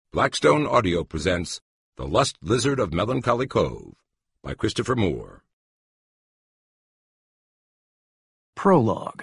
Blackstone Audio presents The Lust Lizard of Melancholy Cove by Christopher Moore. Prologue.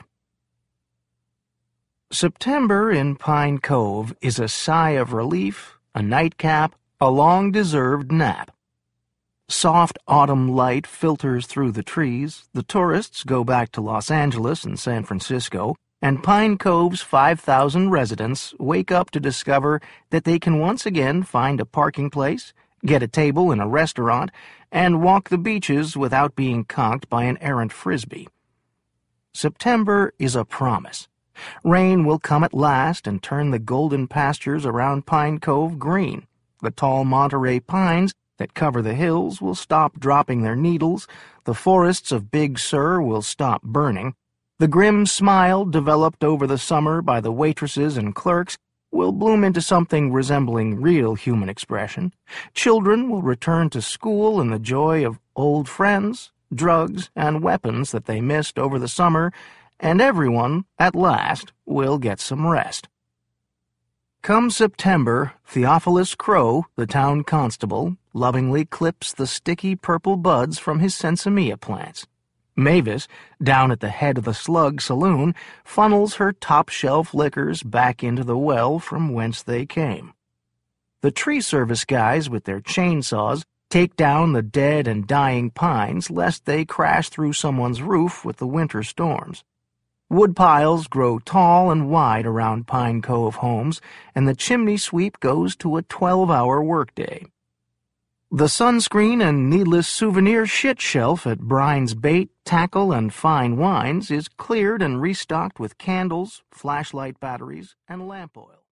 September in Pine Cove is a sigh of relief, a nightcap, a long-deserved nap. Soft autumn light filters through the trees, the tourists go back to Los Angeles and San Francisco, and Pine Cove's 5,000 residents wake up to discover that they can once again find a parking place, get a table in a restaurant, and walk the beaches without being conked by an errant frisbee. September is a promise. Rain will come at last and turn the golden pastures around Pine Cove green. The tall Monterey pines that cover the hills will stop dropping their needles, the forests of Big Sur will stop burning, the grim smile developed over the summer by the waitresses and clerks will bloom into something resembling real human expression. Children will return to school in the joy of old friends, drugs, and weapons that they missed over the summer, and everyone, at last, will get some rest. Come September, Theophilus Crow, the town constable, lovingly clips the sticky purple buds from his sensimilla plants. Mavis, down at the head of the Slug Saloon, funnels her top-shelf liquors back into the well from whence they came. The tree service guys with their chainsaws take down the dead and dying pines lest they crash through someone's roof with the winter storms. Wood piles grow tall and wide around Pine Cove homes, and the chimney sweep goes to a 12-hour workday. The sunscreen and needless souvenir shit shelf at Brine's Bait, Tackle, and Fine Wines is cleared and restocked with candles, flashlight batteries, and lamp oil.